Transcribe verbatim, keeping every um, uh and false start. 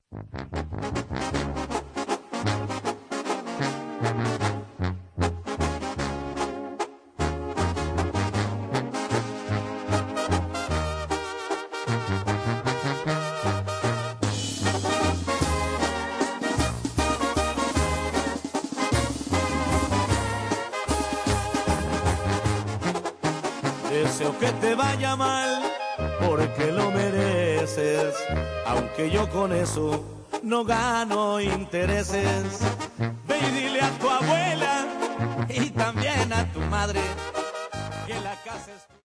Deseo que te vaya mal, porque lo mereces, aunque yo con eso no gano intereses. Ve y dile a tu abuela y también a tu madre que la casa es...